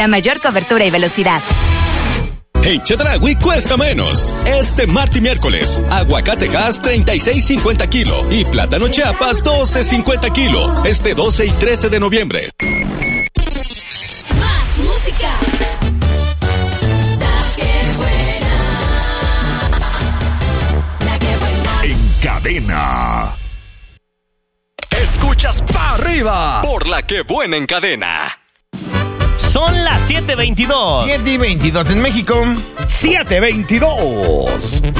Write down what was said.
La mayor cobertura y velocidad. En Chedraui cuesta menos. Este martes y miércoles, aguacate gas 36.50 kilo y plátano Chiapas 12.50 kilo. Este 12 y 13 de noviembre. Más música. La que buena. La que buena. En cadena. Escuchas pa' arriba. Por la que buena en cadena. Son las 7:22. 7:22 en México. 7:22.